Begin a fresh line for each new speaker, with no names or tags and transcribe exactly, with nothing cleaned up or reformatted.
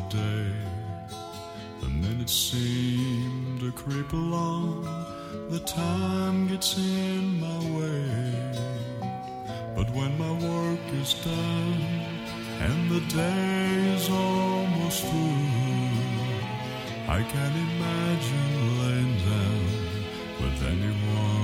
day. The minutes seem to creep along, the time gets in my way. But when my work is done and the day is almost through, I can't imagine laying down with anyone